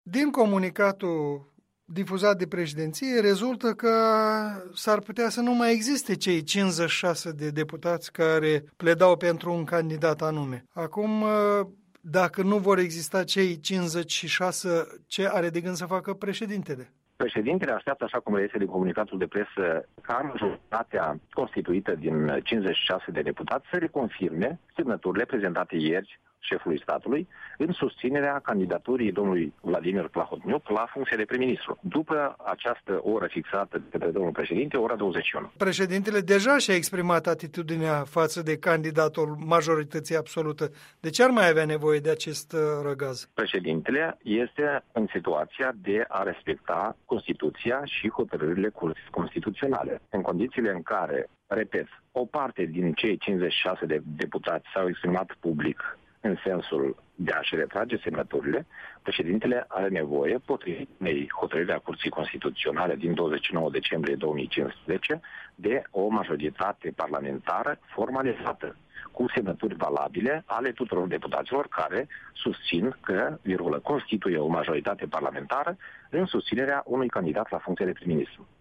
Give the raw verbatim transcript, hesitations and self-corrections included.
Din comunicatul difuzat de președinție rezultă că s-ar putea să nu mai existe cei cincizeci și șase de deputați care pledau pentru un candidat anume. Acum, dacă nu vor exista cei cincizeci și șase, ce are de gând să facă președintele? Președintele așteaptă, așa cum reiese din comunicatul de presă, ca majoritatea constituită din cincizeci și șase de deputați să reconfirme semnăturile prezentate ieri șefului statului în susținerea candidaturii domnului Vladimir Plahotniuc la funcție de prim-ministru, după această oră fixată de către domnul președinte, ora douăzeci și unu. Președintele deja și-a exprimat atitudinea față de candidatul majorității absolută. De ce ar mai avea nevoie de acest răgaz? Președintele este în situația de a respecta Constituția și hotărârile Curții Constituționale. În condițiile în care, repet, o parte din cei cincizeci și șase de deputați s-au exprimat public în sensul de a-și retrage semnăturile, președintele are nevoie, potrivit unei hotărâri a Curții Constituționale din douăzeci și nouă decembrie două mii cincisprezece, de o majoritate parlamentară formalizată, cu semnături valabile ale tuturor deputaților care susțin că, virgulă, constituie o majoritate parlamentară în susținerea unui candidat la funcție de prim-ministru.